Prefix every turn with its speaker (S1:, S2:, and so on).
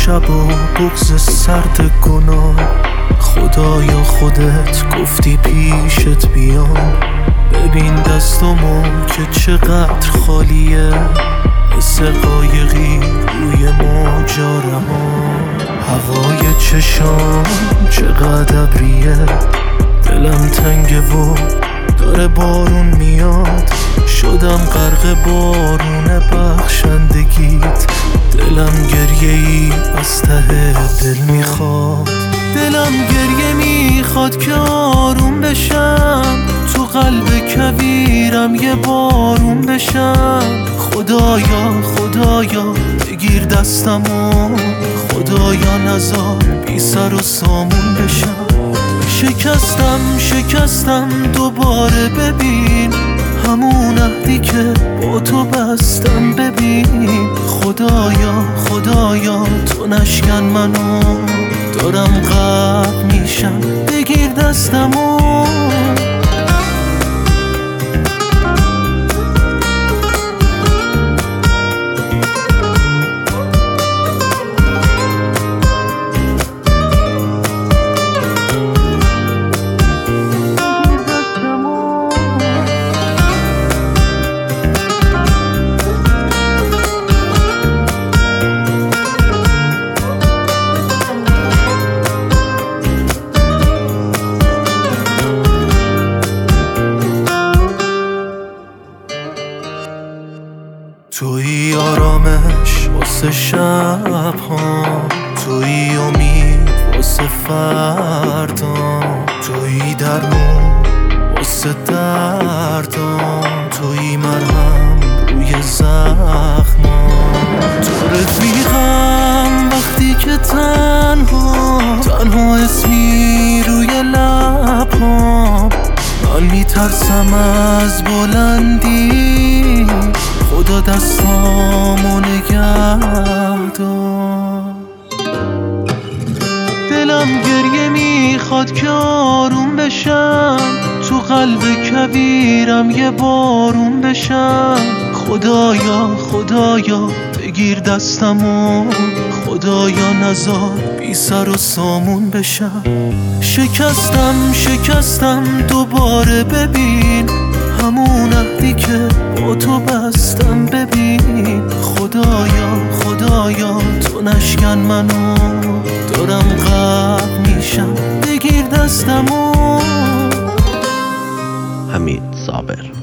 S1: شب و بغض سرد گناه، خدایا خودت گفتی پیشت بیام. ببین دستامو که چقدر خالیه، مثل قایقی روی ماجره‌ها. هوای چشام چقدر ابریه، دلم تنگه و داره بارون میاد. شدم غرق بارون بخشندگیت، دلم گریه ای از ته دل میخواد. دلم گریه میخواد که آروم بشم، تو قلب کویرم یه بارون بشم. خدایا خدایا بگیر دستمو، خدایا نذار بی سر و سامون بشم. شکستم دوباره ببین، همون عهدی که با تو بستم ببین. خدایا تو نشکن منو، دارم غرق میشم بگیر دستمو. تویی آرامش واسه شب‌ها، تویی امید واسه فردا، تویی درمون واسه دردام، تویی مرهم روی زخما. تو رفیقم وقتی که تنها اسمی روی لبام. من میترسم از بلندی، خدا دستامو نگه دار. دلم گریه میخواد که آروم بشم، تو قلب کویرم یه بارون بشم. خدایا بگیر دستمو، خدایا نذار بی سر و سامون بشم. شکستم دوباره ببین، همون عهدی که با تو بستم ببین. خدایا تو نشکن منو، دارم غرق میشم بگیر دستمو.
S2: حمید صابر.